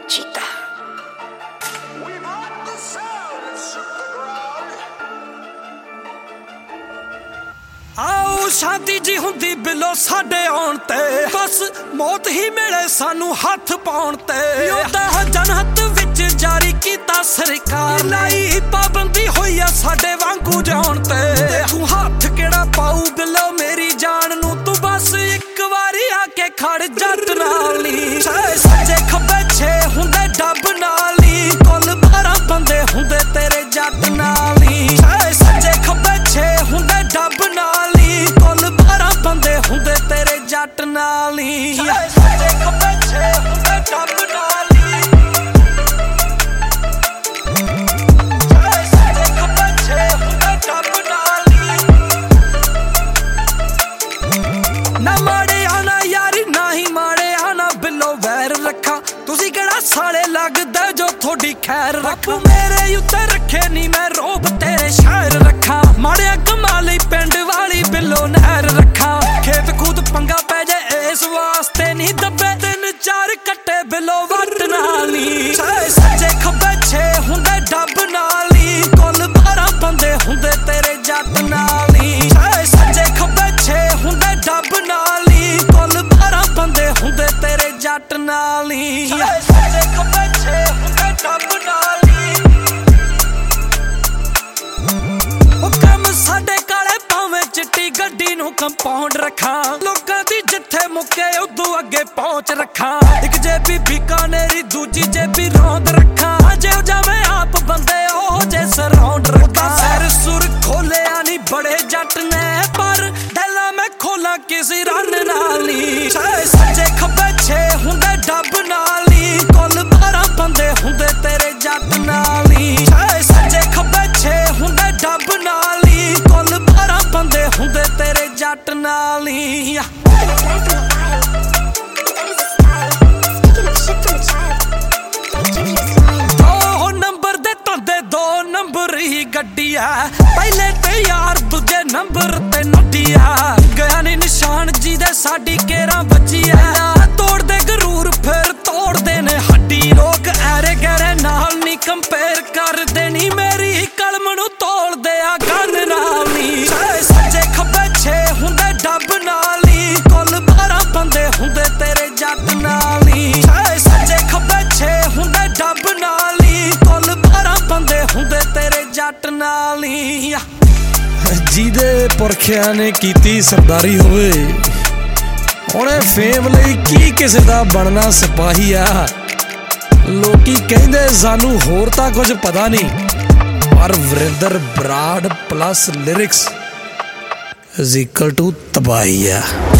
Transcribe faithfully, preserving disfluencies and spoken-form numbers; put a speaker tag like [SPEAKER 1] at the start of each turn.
[SPEAKER 1] Cheetah.
[SPEAKER 2] आओ शांति जी हुंदी below साडे आउण ते बस मौत ही मिले सानू हथ पाउण ते योदा जनहत विच जारी कीता सरकार लाई पाबंदी होई आ साडे वांगू जाउण ते तू हथ केड़ा पाऊ बिलो मेरी जान नू तू बस एक वारी आके खड़ जट नाल नी सज्जे खब्बे छे हुंदे डब नाल नी कुल बारह बंदे हुंदे तेरे जट नाल नी सज्जे खब्बे छे हुंदे डब नाल बंदे हुंदे तेरे जट नाल ही सज्जे खब्बे छे हुंदे डब नाल ही सज्जे खब्बे छे हुंदे डब नाल ही ना माड़े आना यारी ना ही माड़े आना बिलो वैर रखा तुसी केड़ा साले लगदा जो थोड़ी खैर रखा मेरे उत्ते रखे नी मैं रोब तेरे शहर रखा माड़े कमाली पिंड वाली बिलो नहर रखा खेत कूद पंगा पै जाए इस वास्ते नी दबे तीन चार कट्टे बिलो वट नाली सज्जे खब्बे छे हुंदे डब नाली कुल बारह बंदे हुंदे तेरे जट नाली सज्जे खब्बे छे हुंदे डब नाली कुल बारह बंदे हुंदे तेरे जट नाली सज्जे खब्बे छे हुंदे डब नाली ओ कम साडे काले भावें चिट्टी गड्डी नू कंपाउंड रखा लोकां दी जिथे मुके उदू अगे पहुंच रखा एक जेबी बीकानेरी दूजी जेबी रौंद रखा जे जावे आप बंदे ओ जे सराउंड रखा सर सुर खोले आनी बड़े जट ने पर ढैला मैं खोला किसी रन नाली सज्जे खब्बे छे हुंदे डब नाली कुल बारह बंदे हुंदे तेरे जट नाली सज्जे खब्बे छे हुंदे डब नाली कुल बारह बंदे हुंदे तेरे जट नाली दो नंबर दे तंदे दो नंबर ही गड्डी है पहले ते यार दूजे नंबर ते नड्डी है गया नी निशान जी दे साडी केरा बची है तोड़ दे गरूर फिर तोड़ दे ने हड्डी लोग ऐरे गहरे नाल नी कंपेयर कर देनी मेरी कलम नू तोड़ दे आ गन नाल नी सज्जे खब्बे छे हुंदे डब नाली कुल बारह बंदे हुंदे तेरे जट नाली सज्जे खब्बे छे हुंदे डब नाली कुल बारह बंदे हुंदे तेरे जट नाली
[SPEAKER 3] जिहदे पुरखियां ने कीती सरदारी होवे हुणे फेम लई की किसे दा बनना सिपाही आ लोकी कहंदे सानू होर तां कुछ पता नहीं पर Varinder Brar plus lyrics is equal to तबाही आ।